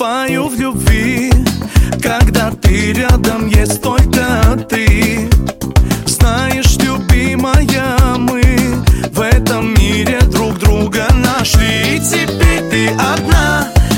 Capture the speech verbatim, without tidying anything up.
утопаю в любви, когда ты рядом есть только